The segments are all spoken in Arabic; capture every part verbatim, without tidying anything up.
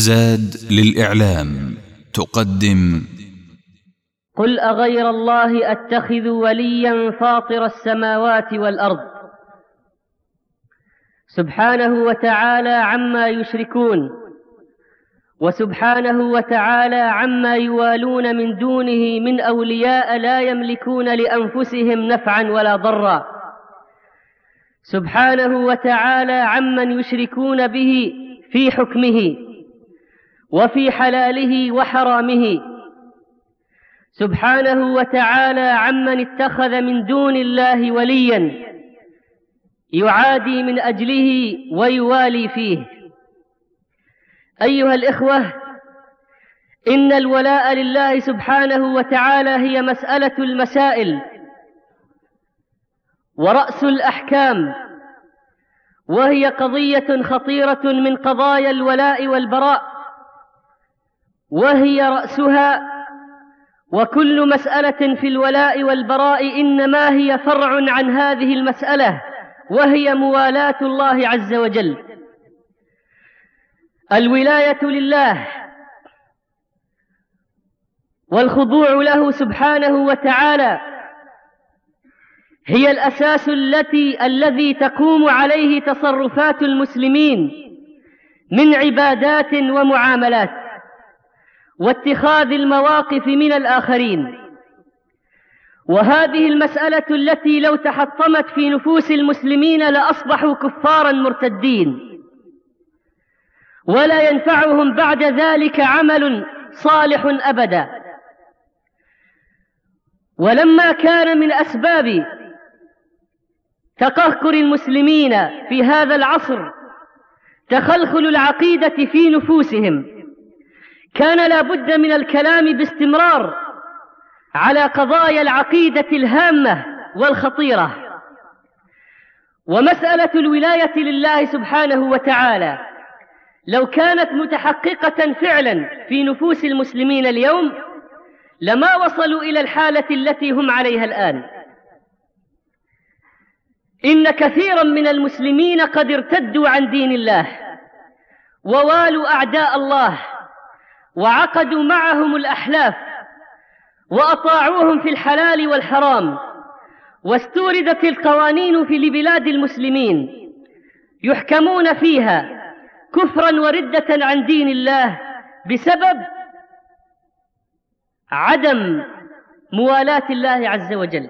زاد للإعلام تقدم: قل أغير الله أتخذ وليا فاطر السماوات والأرض سبحانه وتعالى عما يشركون، وسبحانه وتعالى عما يوالون من دونه من أولياء لا يملكون لأنفسهم نفعا ولا ضرا، سبحانه وتعالى عمن يشركون به في حكمه وفي حلاله وحرامه، سبحانه وتعالى عمن اتخذ من دون الله وليا يعادي من أجله ويوالي فيه. أيها الإخوة، إن الولاء لله سبحانه وتعالى هي مسألة المسائل ورأس الأحكام، وهي قضية خطيرة من قضايا الولاء والبراء، وهي رأسها. وكل مسألة في الولاء والبراء إنما هي فرع عن هذه المسألة، وهي موالاة الله عز وجل. الولاية لله والخضوع له سبحانه وتعالى هي الأساس التي الذي تقوم عليه تصرفات المسلمين من عبادات ومعاملات واتخاذ المواقف من الآخرين. وهذه المسألة التي لو تحطمت في نفوس المسلمين لأصبحوا كفارا مرتدين، ولا ينفعهم بعد ذلك عمل صالح أبدا. ولما كان من أسباب تقهقر المسلمين في هذا العصر تخلخل العقيدة في نفوسهم، كان لا بد من الكلام باستمرار على قضايا العقيدة الهامة والخطيرة. ومسألة الولاية لله سبحانه وتعالى لو كانت متحققة فعلا في نفوس المسلمين اليوم لما وصلوا إلى الحالة التي هم عليها الآن. إن كثيرا من المسلمين قد ارتدوا عن دين الله ووالوا أعداء الله وعقدوا معهم الأحلاف وأطاعوهم في الحلال والحرام، واستوردت القوانين في لبلاد المسلمين يحكمون فيها كفرا وردة عن دين الله بسبب عدم موالاة الله عز وجل.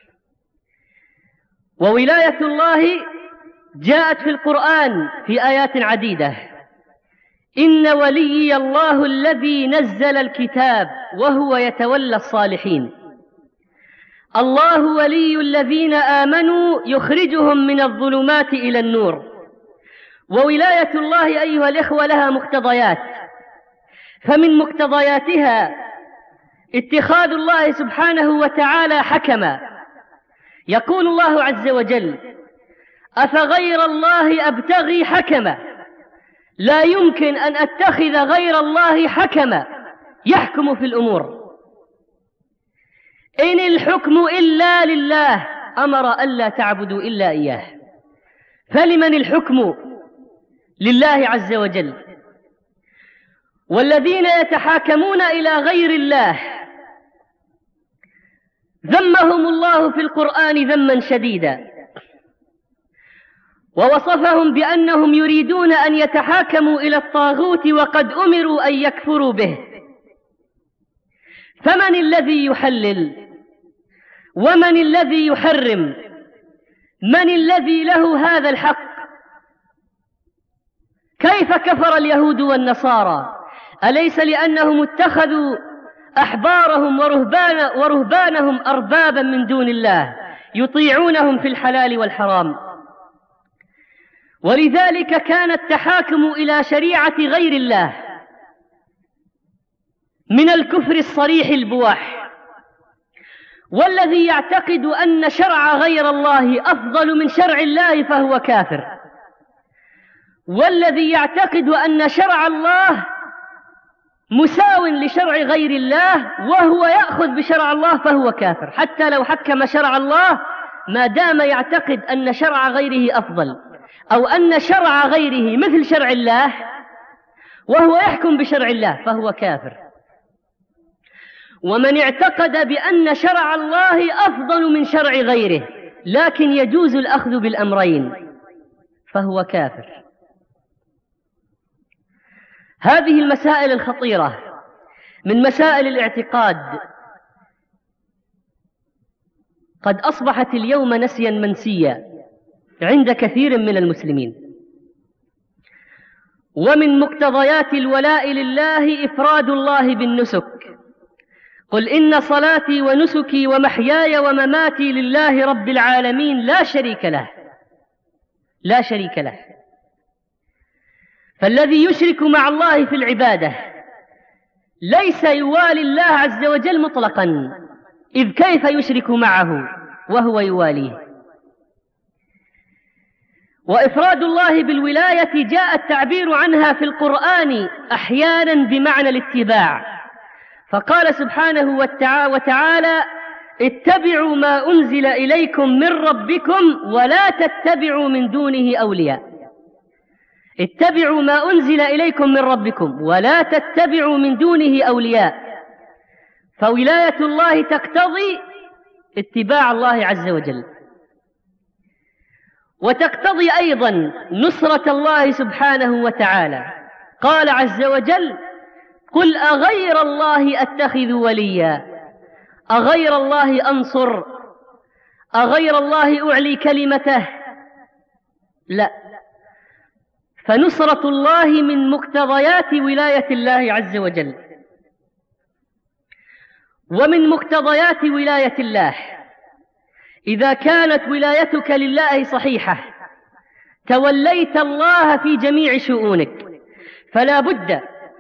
وولاية الله جاءت في القرآن في آيات عديدة: إن وليي الله الذي نزل الكتاب وهو يتولى الصالحين. الله ولي الذين آمنوا يخرجهم من الظلمات إلى النور. وولاية الله أيها الإخوة لها مقتضيات، فمن مقتضياتها اتخاذ الله سبحانه وتعالى حكما. يقول الله عز وجل: أفغير الله أبتغي حكما، لا يمكن أن أتخذ غير الله حكما يحكم في الأمور. إن الحكم إلا لله، أمر ألا تعبدوا إلا إياه. فلمن الحكم؟ لله عز وجل. والذين يتحاكمون إلى غير الله ذمهم الله في القرآن ذما شديدا، ووصفهم بأنهم يريدون أن يتحاكموا إلى الطاغوت وقد أمروا أن يكفروا به. فمن الذي يحلل؟ ومن الذي يحرم؟ من الذي له هذا الحق؟ كيف كفر اليهود والنصارى؟ أليس لأنهم اتخذوا أحبارهم ورهبان ورهبانهم أربابا من دون الله يطيعونهم في الحلال والحرام؟ ولذلك كان التحاكم إلى شريعة غير الله من الكفر الصريح البواح. والذي يعتقد أن شرع غير الله أفضل من شرع الله فهو كافر، والذي يعتقد أن شرع الله مساو لشرع غير الله وهو يأخذ بشرع الله فهو كافر، حتى لو حكم شرع الله ما دام يعتقد أن شرع غيره أفضل، أو أن شرع غيره مثل شرع الله وهو يحكم بشرع الله فهو كافر. ومن اعتقد بأن شرع الله أفضل من شرع غيره لكن يجوز الأخذ بالأمرين فهو كافر. هذه المسائل الخطيرة من مسائل الاعتقاد قد أصبحت اليوم نسيا منسيا عند كثير من المسلمين. ومن مقتضيات الولاء لله إفراد الله بالنسك. قل إن صلاتي ونسكي ومحياي ومماتي لله رب العالمين لا شريك له لا شريك له. فالذي يشرك مع الله في العبادة ليس يوالي الله عز وجل مطلقا، إذ كيف يشرك معه وهو يواليه؟ وإفراد الله بالولاية جاء التعبير عنها في القرآن أحيانا بمعنى الاتباع، فقال سبحانه وتعالى اتبعوا ما أنزل إليكم من ربكم ولا تتبعوا من دونه أولياء. اتبعوا ما أنزل إليكم من ربكم ولا تتبعوا من دونه أولياء. فولاية الله تقتضي اتباع الله عز وجل، وتقتضي أيضا نصرة الله سبحانه وتعالى. قال عز وجل قل أغير الله أتخذ وليا أغير الله أنصر أغير الله أعلي كلمته؟ لا. فنصرة الله من مقتضيات ولاية الله عز وجل. ومن مقتضيات ولاية الله إذا كانت ولايتك لله صحيحة توليت الله في جميع شؤونك، فلا بد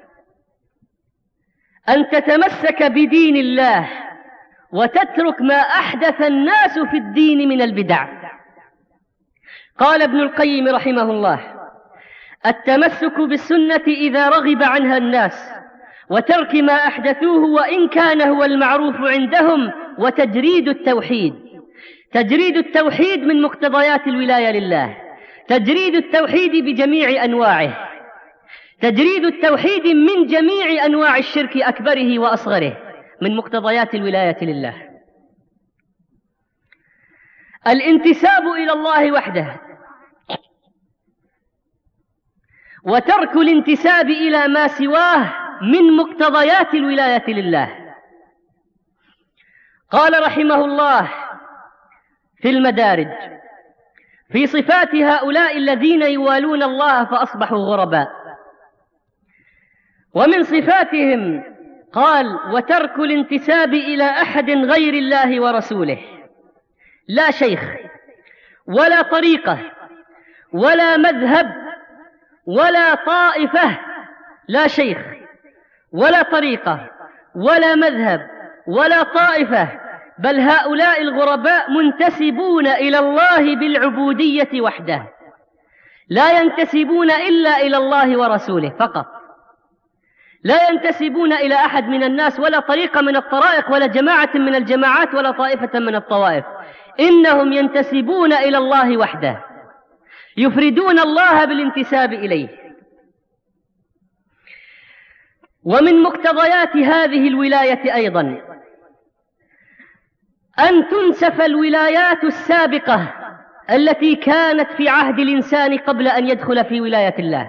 أن تتمسك بدين الله وتترك ما أحدث الناس في الدين من البدع. قال ابن القيم رحمه الله التمسك بالسنة إذا رغب عنها الناس، وترك ما أحدثوه وإن كان هو المعروف عندهم، وتجريد التوحيد. تجريد التوحيد من مقتضيات الولاية لله، تجريد التوحيد بجميع أنواعه، تجريد التوحيد من جميع أنواع الشرك أكبره وأصغره من مقتضيات الولاية لله. الانتساب إلى الله وحده، وترك الانتساب إلى ما سواه من مقتضيات الولاية لله. قال رحمه الله في المدارج في صفات هؤلاء الذين يوالون الله فأصبحوا غرباء، ومن صفاتهم قال وترك الانتساب إلى أحد غير الله ورسوله، لا شيخ ولا طريقة ولا مذهب ولا طائفة، لا شيخ ولا طريقة ولا مذهب ولا طائفة، بل هؤلاء الغرباء منتسبون إلى الله بالعبودية وحده، لا ينتسبون إلا إلى الله ورسوله فقط، لا ينتسبون إلى أحد من الناس ولا طريقة من الطرائق ولا جماعة من الجماعات ولا طائفة من الطوائف، إنهم ينتسبون إلى الله وحده، يفردون الله بالانتساب إليه. ومن مقتضيات هذه الولاية أيضا أن تنسف الولايات السابقة التي كانت في عهد الإنسان قبل أن يدخل في ولاية الله.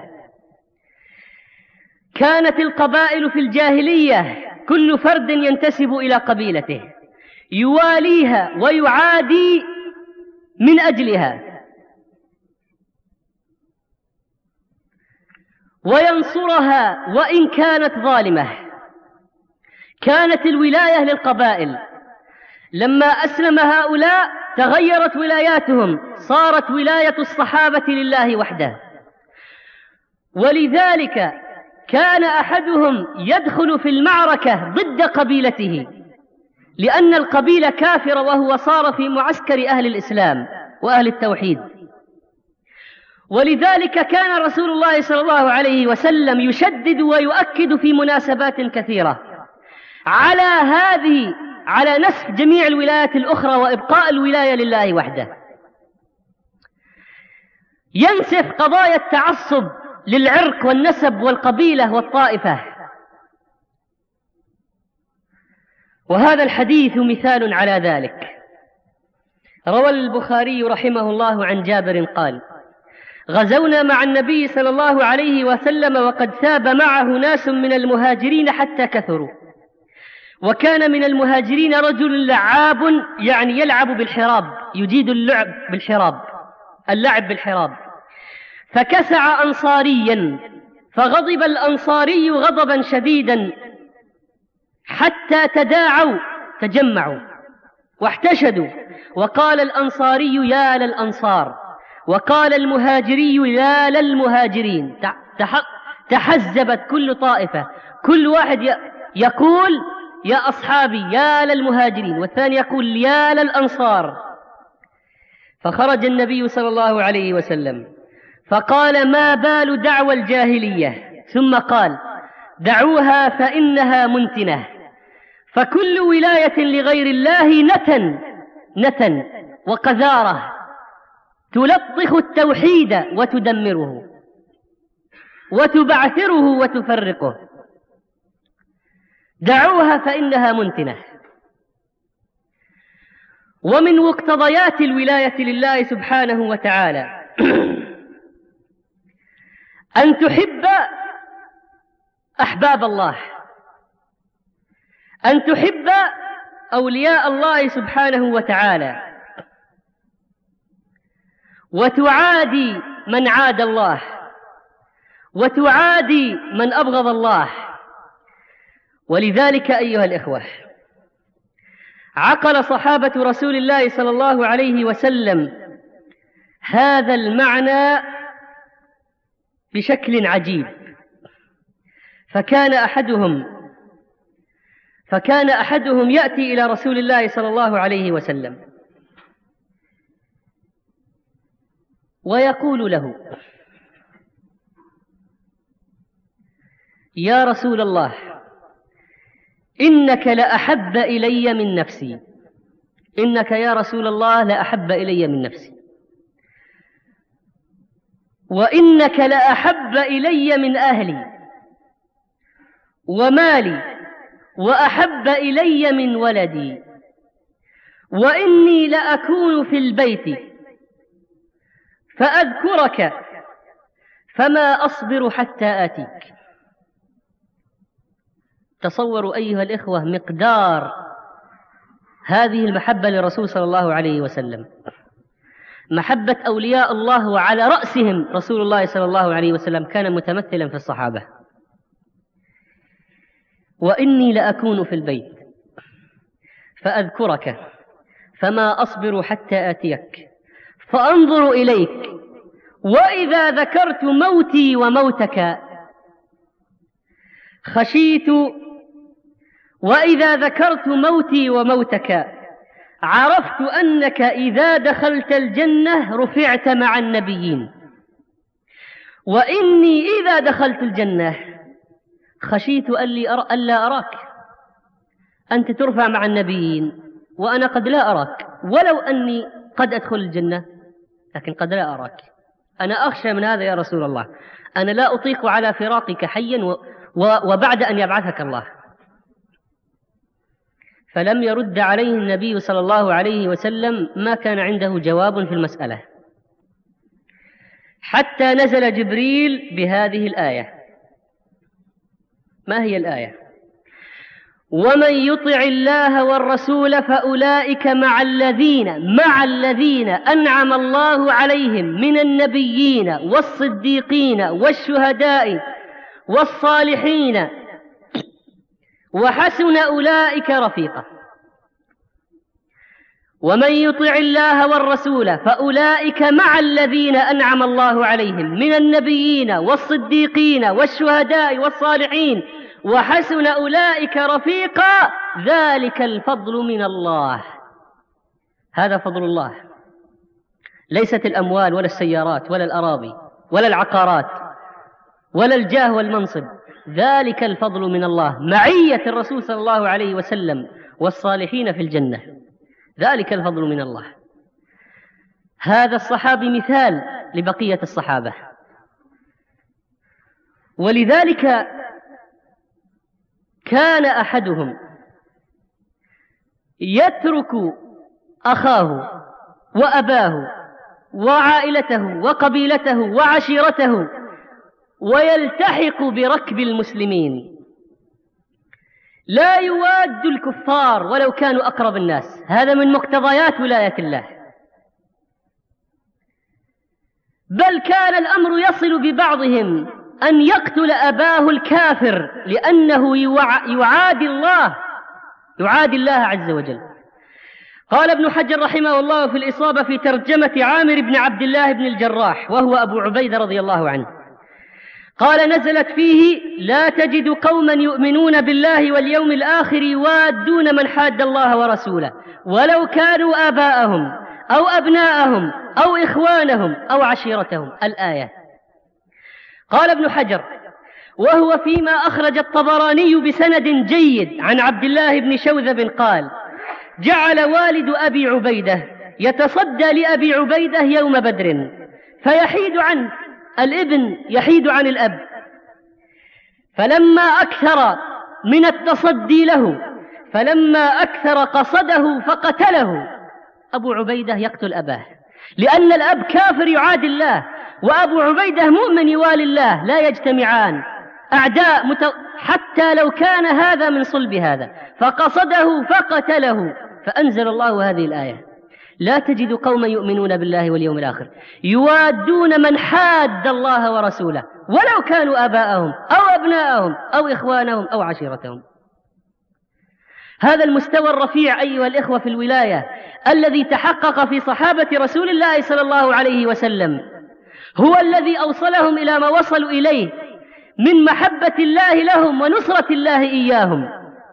كانت القبائل في الجاهلية كل فرد ينتسب إلى قبيلته، يواليها ويعادي من أجلها وينصرها وإن كانت ظالمة. كانت الولاية للقبائل، لما أسلم هؤلاء تغيرت ولاياتهم، صارت ولاية الصحابة لله وحده. ولذلك كان أحدهم يدخل في المعركة ضد قبيلته لأن القبيلة كافرة وهو صار في معسكر أهل الإسلام وأهل التوحيد. ولذلك كان رسول الله صلى الله عليه وسلم يشدد ويؤكد في مناسبات كثيرة على هذه على نسف جميع الولايات الأخرى وإبقاء الولاية لله وحده. ينسف قضايا التعصب للعرق والنسب والقبيلة والطائفة. وهذا الحديث مثال على ذلك. روى البخاري رحمه الله عن جابر قال: غزونا مع النبي صلى الله عليه وسلم وقد ثاب معه ناس من المهاجرين حتى كثروا، وكان من المهاجرين رجل لعاب، يعني يلعب بالحراب، يجيد اللعب بالحراب، اللعب بالحراب، فكسع أنصاريا، فغضب الأنصاري غضبا شديدا حتى تداعوا، تجمعوا واحتشدوا، وقال الأنصاري يا للأنصار، وقال المهاجري يا للمهاجرين، تحزبت كل طائفة، كل واحد يقول يا أصحابي يا للمهاجرين، والثاني يقول يا للأنصار. فخرج النبي صلى الله عليه وسلم فقال: ما بال دعوى الجاهلية؟ ثم قال: دعوها فإنها منتنة، فكل ولاية لغير الله نتن نتن وقذارة تلطخ التوحيد وتدمره وتبعثره وتفرقه، دعوها فإنها منتنة. ومن مقتضيات الولاية لله سبحانه وتعالى أن تحب أحباب الله، أن تحب أولياء الله سبحانه وتعالى، وتعادي من عاد الله، وتعادي من أبغض الله. ولذلك أيها الإخوة، عقل صحابة رسول الله صلى الله عليه وسلم هذا المعنى بشكل عجيب. فكان أحدهم فكان أحدهم يأتي إلى رسول الله صلى الله عليه وسلم ويقول له: يا رسول الله، إنك لأحب إلي من نفسي، إنك يا رسول الله لأحب إلي من نفسي، وإنك لأحب إلي من أهلي ومالي، وأحب إلي من ولدي، وإني لأكون في البيت فأذكرك فما أصبر حتى آتيك. تصوروا أيها الإخوة مقدار هذه المحبة للرسول صلى الله عليه وسلم، محبة أولياء الله وعلى رأسهم رسول الله صلى الله عليه وسلم، كان متمثلا في الصحابة. وإني لأكون في البيت فأذكرك فما أصبر حتى آتيك فأنظر إليك، وإذا ذكرت موتي وموتك خشيت وإذا ذكرت موتي وموتك عرفت أنك إذا دخلت الجنة رفعت مع النبيين، وإني إذا دخلت الجنة خشيت ألا أراك، أنت ترفع مع النبيين وأنا قد لا أراك، ولو أني قد أدخل الجنة لكن قد لا أراك. أنا أخشى من هذا يا رسول الله، أنا لا أطيق على فراقك حيا وبعد أن يبعثك الله. فلم يرد عليه النبي صلى الله عليه وسلم، ما كان عنده جواب في المسألة، حتى نزل جبريل بهذه الآية. ما هي الآية؟ ومن يطع الله والرسول فأولئك مع الذين مع الذين أنعم الله عليهم من النبيين والصديقين والشهداء والصالحين وحسن أولئك رفيقا. ومن يطع الله والرسول فأولئك مع الذين أنعم الله عليهم من النبيين والصديقين والشهداء والصالحين وحسن أولئك رفيقا، ذلك الفضل من الله. هذا فضل الله، ليست الأموال ولا السيارات ولا الأراضي ولا العقارات ولا الجاه والمنصب، ذلك الفضل من الله، معية الرسول صلى الله عليه وسلم والصالحين في الجنة، ذلك الفضل من الله. هذا الصحابي مثال لبقية الصحابة، ولذلك كان أحدهم يترك أخاه وأباه وعائلته وقبيلته وعشيرته ويلتحق بركب المسلمين، لا يواد الكفار ولو كانوا أقرب الناس. هذا من مقتضيات ولاية الله. بل كان الأمر يصل ببعضهم أن يقتل أباه الكافر لأنه يعادي الله يعادي الله عز وجل. قال ابن حجر رحمه الله في الإصابة في ترجمة عامر بن عبد الله بن الجراح وهو أبو عبيدة رضي الله عنه، قال: نزلت فيه: لا تجد قوما يؤمنون بالله واليوم الآخر يوادون من حاد الله ورسوله ولو كانوا آباءهم أو أبناءهم أو إخوانهم أو عشيرتهم. الآية. قال ابن حجر: وهو فيما أخرج الطبراني بسند جيد عن عبد الله بن شوذب قال: جعل والد أبي عبيدة يتصدى لأبي عبيدة يوم بدر فيحيد عنه، الابن يحيد عن الأب، فلما أكثر من التصدي له فلما أكثر قصده فقتله. أبو عبيدة يقتل أباه لأن الأب كافر يعادي الله، وأبو عبيدة مؤمن يوالي الله، لا يجتمعان، أعداء مت... حتى لو كان هذا من صلب هذا، فقصده فقتله. فأنزل الله هذه الآية: لا تجد قوما يؤمنون بالله واليوم الآخر يوادون من حاد الله ورسوله ولو كانوا آباءهم أو أبناءهم أو إخوانهم أو عشيرتهم. هذا المستوى الرفيع أيها الإخوة في الولاية الذي تحقق في صحابة رسول الله صلى الله عليه وسلم هو الذي أوصلهم إلى ما وصلوا إليه من محبة الله لهم ونصرة الله إياهم.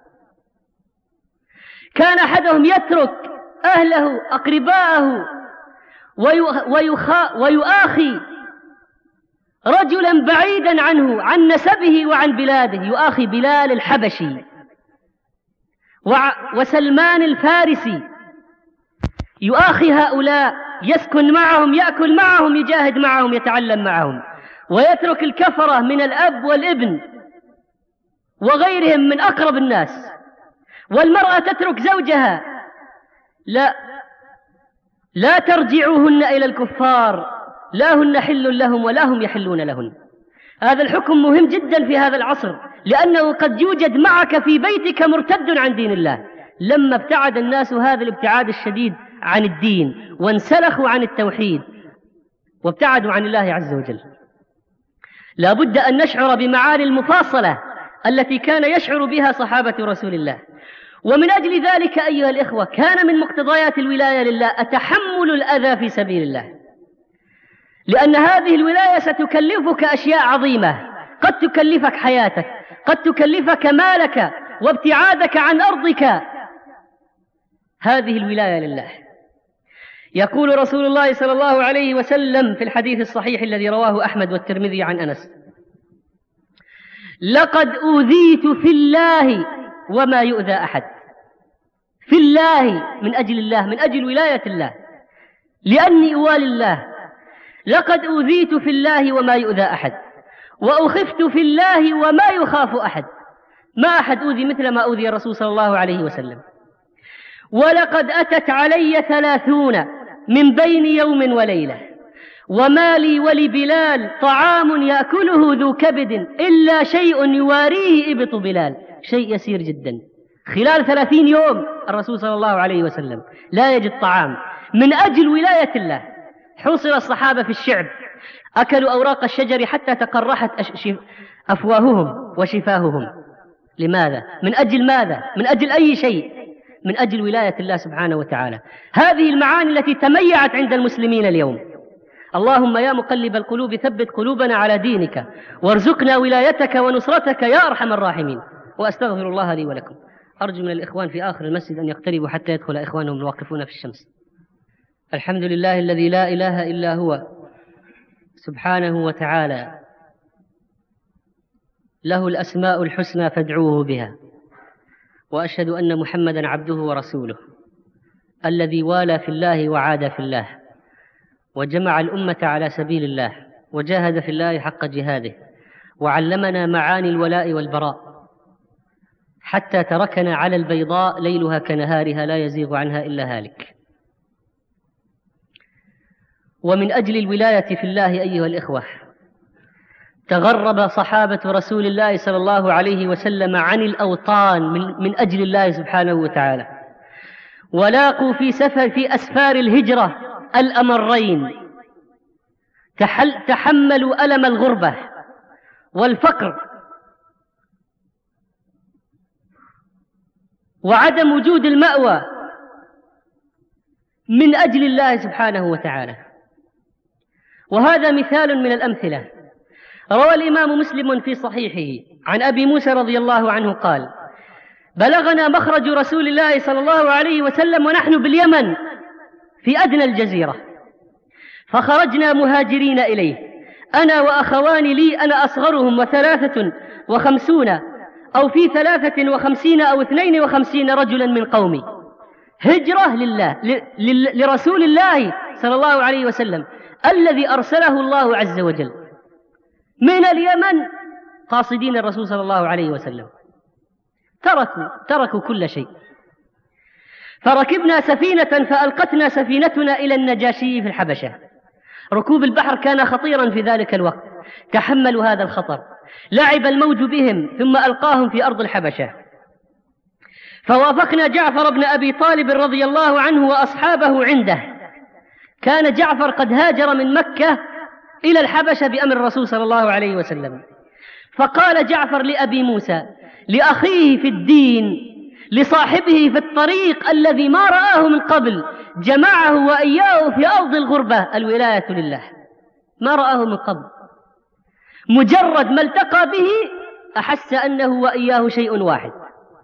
كان أحدهم يترك أهله أقرباءه ويؤاخي رجلا بعيدا عنه عن نسبه وعن بلاده، يؤاخي بلال الحبشي وسلمان الفارسي، يؤاخي هؤلاء، يسكن معهم، يأكل معهم، يجاهد معهم، يتعلم معهم، ويترك الكفرة من الأب والابن وغيرهم من أقرب الناس. والمرأة تترك زوجها، لا لا ترجعوهن إلى الكفار، لا هن حل لهم ولا هم يحلون لهن. هذا الحكم مهم جدا في هذا العصر، لأنه قد يوجد معك في بيتك مرتد عن دين الله. لما ابتعد الناس هذا الابتعاد الشديد عن الدين وانسلخوا عن التوحيد وابتعدوا عن الله عز وجل، لا بد أن نشعر بمعاني المفاصلة التي كان يشعر بها صحابة رسول الله. ومن أجل ذلك أيها الإخوة كان من مقتضيات الولاية لله أتحمل الأذى في سبيل الله، لأن هذه الولاية ستكلفك أشياء عظيمة، قد تكلفك حياتك، قد تكلفك مالك وابتعادك عن أرضك. هذه الولاية لله. يقول رسول الله صلى الله عليه وسلم في الحديث الصحيح الذي رواه أحمد والترمذي عن أنس: لقد أوذيت في الله وما يؤذى أحد. في الله، من أجل الله، من أجل ولاية الله، لأني أوالي الله. لقد أوذيت في الله وما يؤذى أحد، وأخفت في الله وما يخاف أحد. ما أحد أوذي مثل ما أوذي الرسول صلى الله عليه وسلم. ولقد أتت علي ثلاثون من بين يوم وليلة، وما لي ولبلال طعام يأكله ذو كبد إلا شيء يواريه إبط بلال، شيء يسير جدا. خلال ثلاثين يوم الرسول صلى الله عليه وسلم لا يجد طعام. من أجل ولاية الله حوصر الصحابة في الشعب، أكلوا أوراق الشجر حتى تقرحت أفواههم وشفاههم. لماذا؟ من أجل ماذا؟ من أجل أي شيء؟ من أجل ولاية الله سبحانه وتعالى. هذه المعاني التي تميعت عند المسلمين اليوم. اللهم يا مقلب القلوب ثبت قلوبنا على دينك، وارزقنا ولايتك ونصرتك يا أرحم الراحمين. وأستغفر الله لي ولكم. أرجو من الإخوان في آخر المسجد أن يقتربوا حتى يدخل إخوانهم الواقفون في الشمس. الحمد لله الذي لا إله إلا هو سبحانه وتعالى، له الأسماء الحسنى فادعوه بها. وأشهد أن محمدا عبده ورسوله الذي والى في الله وعاد في الله، وجمع الأمة على سبيل الله، وجاهد في الله حق جهاده، وعلمنا معاني الولاء والبراء، حتى تركنا على البيضاء ليلها كنهارها لا يزيغ عنها إلا هالك. ومن أجل الولاية في الله أيها الإخوة تغرب صحابة رسول الله صلى الله عليه وسلم عن الأوطان من أجل الله سبحانه وتعالى، ولاقوا في سفر في أسفار الهجرة الأمرين، تحملوا ألم الغربة والفقر وعدم وجود المأوى من أجل الله سبحانه وتعالى. وهذا مثال من الأمثلة. روى الإمام مسلم في صحيحه عن أبي موسى رضي الله عنه قال: بلغنا مخرج رسول الله صلى الله عليه وسلم ونحن باليمن في أدنى الجزيرة، فخرجنا مهاجرين إليه، أنا وأخوان لي، أنا أصغرهم وثلاثة وخمسون أو في ثلاثة وخمسين أو اثنين وخمسين رجلا من قومي، هجرة لله لرسول الله صلى الله عليه وسلم الذي أرسله الله عز وجل من اليمن قاصدين الرسول صلى الله عليه وسلم. تركوا تركوا كل شيء، فركبنا سفينة فألقتنا سفينتنا إلى النجاشي في الحبشة. ركوب البحر كان خطيرا في ذلك الوقت، تحملوا هذا الخطر، لعب الموج بهم ثم ألقاهم في أرض الحبشة. فوافقنا جعفر بن أبي طالب رضي الله عنه وأصحابه عنده. كان جعفر قد هاجر من مكة إلى الحبشة بأمر الرسول صلى الله عليه وسلم. فقال جعفر لأبي موسى لأخيه في الدين لصاحبه في الطريق الذي ما رآه من قبل، جمعه وإياه في أرض الغربة، الولاية لله، ما رآه من قبل، مجرد ما التقى به أحس أنه وإياه شيء واحد.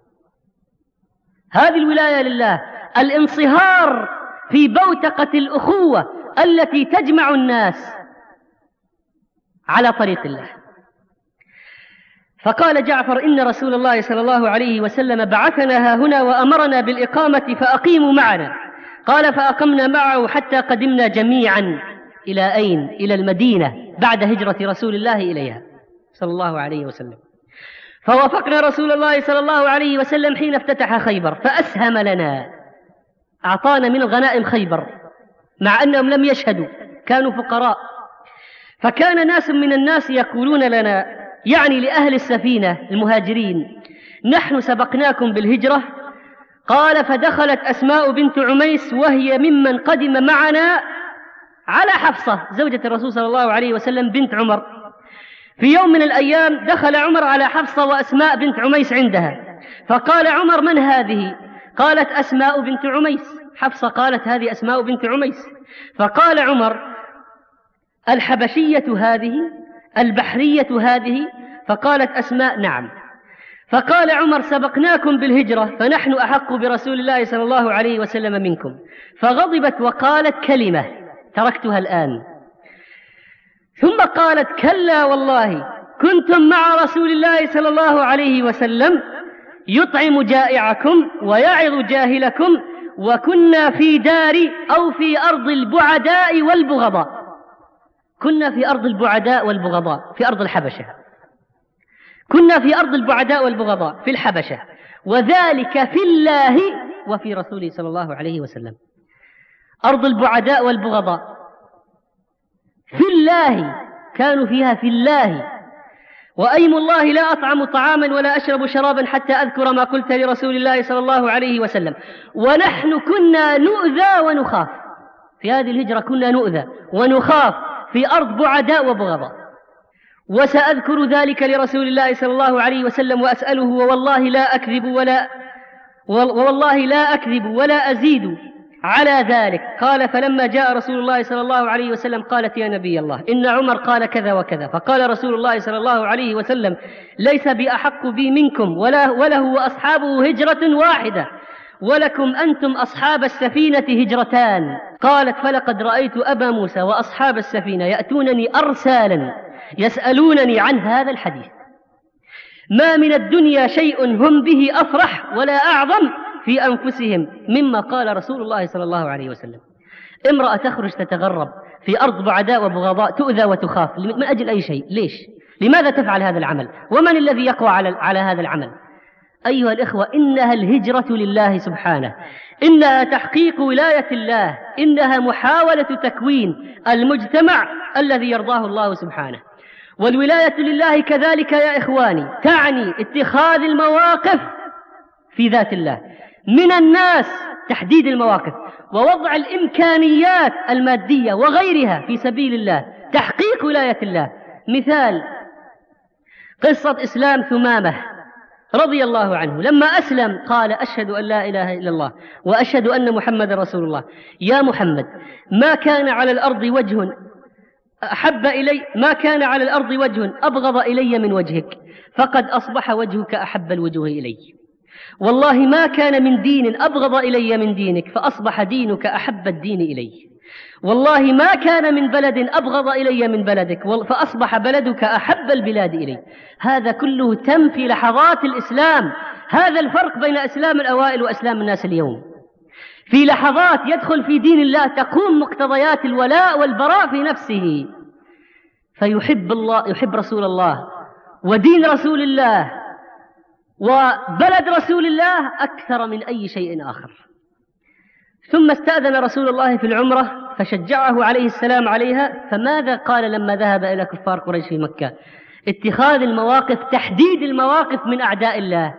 هذه الولاية لله، الانصهار في بوتقة الأخوة التي تجمع الناس على طريق الله. فقال جعفر: إن رسول الله صلى الله عليه وسلم بعثنا هنا وأمرنا بالإقامة فأقيموا معنا. قال: فأقمنا معه حتى قدمنا جميعا إلى أين؟ إلى المدينة بعد هجرة رسول الله إليها صلى الله عليه وسلم. فوافقنا رسول الله صلى الله عليه وسلم حين افتتح خيبر، فأسهم لنا، أعطانا من الغنائم خيبر مع أنهم لم يشهدوا، كانوا فقراء. فكان ناس من الناس يقولون لنا، يعني لأهل السفينة المهاجرين: نحن سبقناكم بالهجرة. قال: فدخلت أسماء بنت عميس وهي ممن قدم معنا على حفصة زوجة الرسول صلى الله عليه وسلم بنت عمر. في يوم من الأيام دخل عمر على حفصة وأسماء بنت عميس عندها، فقال عمر: من هذه؟ قالت: أسماء بنت عميس. حفصة قالت: هذه أسماء بنت عميس. فقال عمر: الحبشية هذه؟ البحرية هذه؟ فقالت أسماء: نعم. فقال عمر: سبقناكم بالهجرة فنحن أحق برسول الله صلى الله عليه وسلم منكم. فغضبت وقالت كلمة تركتها الآن، ثم قالت: كلا والله كنتم مع رسول الله صلى الله عليه وسلم يطعم جائعكم ويعظ جاهلكم، وكنا في دار أو في أرض البعداء والبغضاء. كنا في أرض البعداء والبغضاء في أرض الحبشة، كنا في أرض البعداء والبغضاء في الحبشة، وذلك في الله وفي رسوله صلى الله عليه وسلم. أرض البعداء والبغضاء في الله، كانوا فيها في الله. وأيم الله لا أطعم طعاما ولا أشرب شرابا حتى أذكر ما قلت لرسول الله صلى الله عليه وسلم. ونحن كنا نؤذى ونخاف في هذه الهجرة، كنا نؤذى ونخاف في أرض بعداء وبغضاء، وسأذكر ذلك لرسول الله صلى الله عليه وسلم وأسأله، ووالله لا أكذب ولا ووالله لا أكذب ولا أزيد على ذلك. قال: فلما جاء رسول الله صلى الله عليه وسلم قالت: يا نبي الله، إن عمر قال كذا وكذا. فقال رسول الله صلى الله عليه وسلم: ليس بأحق بي منكم، ولا وله وأصحابه هجرة واحدة، ولكم أنتم أصحاب السفينة هجرتان. قالت: فلقد رأيت أبا موسى وأصحاب السفينة يأتونني أرسالا يسألونني عن هذا الحديث، ما من الدنيا شيء هم به أفرح ولا أعظم في أنفسهم مما قال رسول الله صلى الله عليه وسلم. امرأة تخرج تتغرب في أرض بعداء وبغضاء، تؤذى وتخاف من أجل أي شيء. ليش؟ لماذا تفعل هذا العمل؟ ومن الذي يقوى على على هذا العمل؟ أيها الإخوة، إنها الهجرة لله سبحانه، إنها تحقيق ولاية الله، إنها محاولة تكوين المجتمع الذي يرضاه الله سبحانه. والولاية لله كذلك يا إخواني تعني اتخاذ المواقف في ذات الله من الناس، تحديد المواقف ووضع الإمكانيات المادية وغيرها في سبيل الله، تحقيق ولاية الله. مثال قصة إسلام ثمامة رضي الله عنه، لما أسلم قال: أشهد أن لا إله إلا الله وأشهد أن محمد رسول الله. يا محمد، ما كان على الأرض وجه أحب إلي ما كان على الأرض وجه أبغض إلي من وجهك، فقد أصبح وجهك أحب الوجوه إلي. والله ما كان من دين أبغض إلي من دينك، فأصبح دينك أحب الدين إلي. والله ما كان من بلد أبغض إلي من بلدك، فأصبح بلدك أحب البلاد إلي. هذا كله تم في لحظات الإسلام. هذا الفرق بين إسلام الأوائل وإسلام الناس اليوم. في لحظات يدخل في دين الله تقوم مقتضيات الولاء والبراء في نفسه، فيحب الله، يحب رسول الله ودين رسول الله وبلد رسول الله أكثر من أي شيء آخر. ثم استأذن رسول الله في العمرة فشجعه عليه السلام عليها، فماذا قال لما ذهب إلى كفار قريش في مكة؟ اتخاذ المواقف، تحديد المواقف من أعداء الله،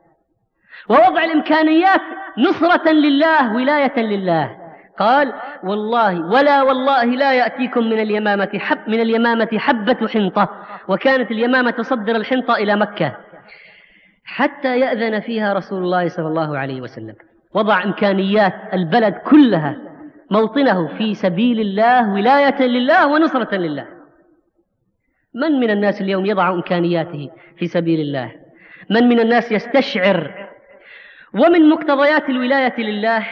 ووضع الإمكانيات نصرة لله، ولاية لله. قال: والله ولا والله لا يأتيكم من اليمامة حب من اليمامة حبة حنطة، وكانت اليمامة تصدر الحنطة إلى مكة حتى يأذن فيها رسول الله صلى الله عليه وسلم. وضع إمكانيات البلد كلها موطنه في سبيل الله، ولاية لله ونصرة لله. من من الناس اليوم يضع إمكانياته في سبيل الله؟ من من الناس يستشعر؟ ومن مقتضيات الولاية لله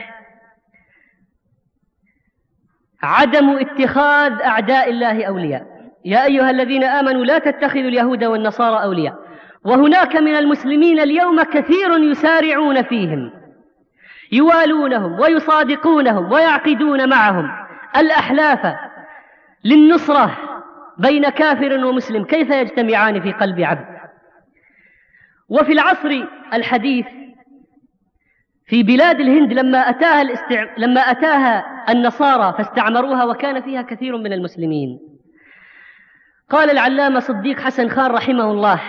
عدم اتخاذ أعداء الله أولياء. يا أيها الذين آمنوا لا تتخذوا اليهود والنصارى أولياء. وهناك من المسلمين اليوم كثير يسارعون فيهم، يوالونهم ويصادقونهم ويعقدون معهم الأحلاف للنصرة بين كافر ومسلم. كيف يجتمعان في قلب عبد؟ وفي العصر الحديث في بلاد الهند لما أتاها, الاستع... لما أتاها النصارى فاستعمروها وكان فيها كثير من المسلمين، قال العلامة صديق حسن خان رحمه الله،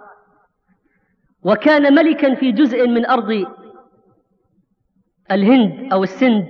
وكان ملكا في جزء من أرض الهند أو السند،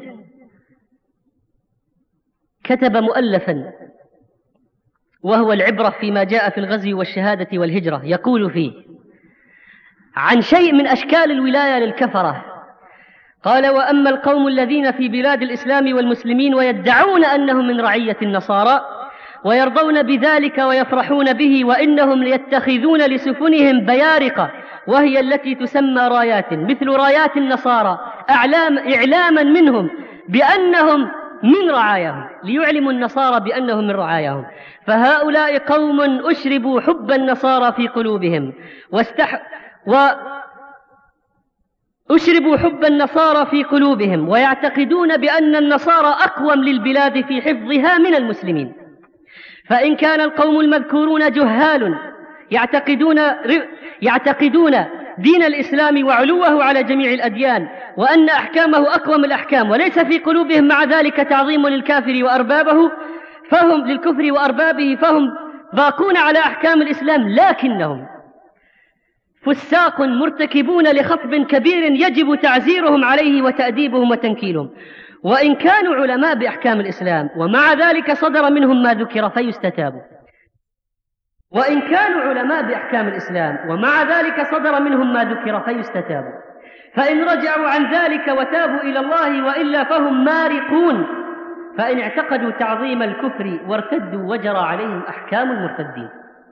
كتب مؤلفا وهو العبرة فيما جاء في الغزو والشهادة والهجرة، يقول فيه عن شيء من أشكال الولاية للكفرة. قال: وأما القوم الذين في بلاد الإسلام والمسلمين ويدعون أنهم من رعية النصارى ويرضون بذلك ويفرحون به، وإنهم يتخذون لسفنهم بيارقة وهي التي تسمى رايات مثل رايات النصارى، أعلام إعلاما منهم بأنهم من رعاياهم، ليعلموا النصارى بأنهم من رعاياهم. فهؤلاء قوم أشربوا حب النصارى في قلوبهم واستح و أشربوا حب النصارى في قلوبهم ويعتقدون بأن النصارى أقوم للبلاد في حفظها من المسلمين. فإن كان القوم المذكورون جهال يعتقدون يعتقدون دين الإسلام وعلوه على جميع الأديان وأن أحكامه أقوم الأحكام، وليس في قلوبهم مع ذلك تعظيم للكافر وأربابه فهم للكفر وأربابه، فهم باقون على أحكام الإسلام، لكنهم فساق مرتكبون لخطب كبير يجب تعزيرهم عليه وتأديبهم وتنكيلهم. وإن كانوا علماء بأحكام الإسلام ومع ذلك صدر منهم ما ذكر فيستتابوا وإن كانوا علماء بأحكام الإسلام ومع ذلك صدر منهم ما ذكر فيستتابوا فإن رجعوا عن ذلك وتابوا إلى الله، وإلا فهم مارقون. فإن اعتقدوا تعظيم الكفر وارتدوا وجرى عليهم أحكام المرتدين.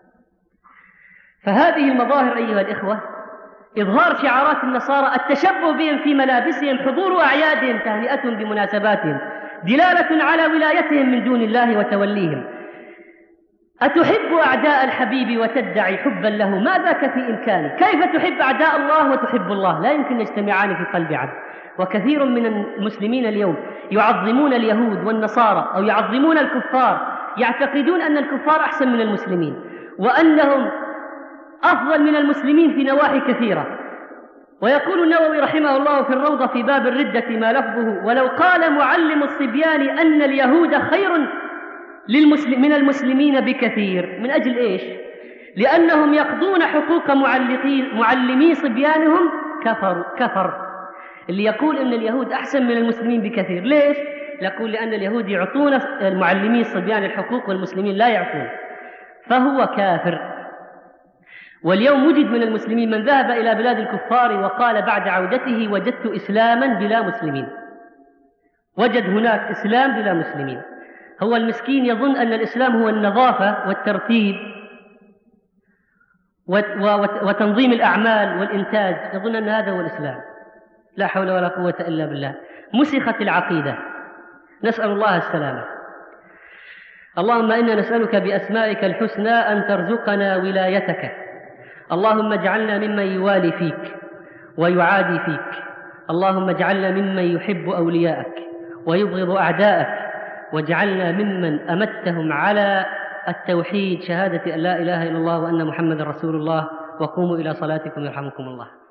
فهذه المظاهر أيها الإخوة، إظهار شعارات النصارى، التشبه بهم في ملابسهم، حضور أعيادهم، تهنئتهم بمناسباتهم، دلالة على ولايتهم من دون الله وتوليهم. أتحب أعداء الحبيب وتدعي حبا له؟ ما ذاك في إمكانك؟ كيف تحب أعداء الله وتحب الله؟ لا يمكن يجتمعان في قلب عبد. وكثير من المسلمين اليوم يعظمون اليهود والنصارى أو يعظمون الكفار، يعتقدون أن الكفار أحسن من المسلمين، وأنهم أفضل من المسلمين في نواحي كثيرة. ويقول النووي رحمه الله في الروضة في باب الردة ما لفظه: ولو قال معلم الصبيان أن اليهود خير للمسلم من المسلمين بكثير. من أجل إيش؟ لأنهم يقضون حقوق معلمي صبيانهم كفر كفر اللي يقول أن اليهود أحسن من المسلمين بكثير. ليش؟ يقول لأن اليهود يعطون المعلمي الصبيان الحقوق والمسلمين لا يعطون، فهو كافر. واليوم وجد من المسلمين من ذهب إلى بلاد الكفار وقال بعد عودته: وجدت إسلاما بلا مسلمين. وجد هناك إسلام بلا مسلمين. هو المسكين يظن أن الإسلام هو النظافة والترتيب وتنظيم الأعمال والإنتاج، يظن أن هذا هو الإسلام. لا حول ولا قوة إلا بالله. مسخت العقيدة، نسأل الله السلامة. اللهم إنا نسألك بأسمائك الحسنى أن ترزقنا ولايتك. اللهم اجعلنا ممن يوالي فيك ويعادي فيك. اللهم اجعلنا ممن يحب أولياءك ويبغض أعداءك، واجعلنا ممن أمتهم على التوحيد، شهادة أن لا إله إلا الله وأن محمد رسول الله. وقوموا إلى صلاتكم يرحمكم الله.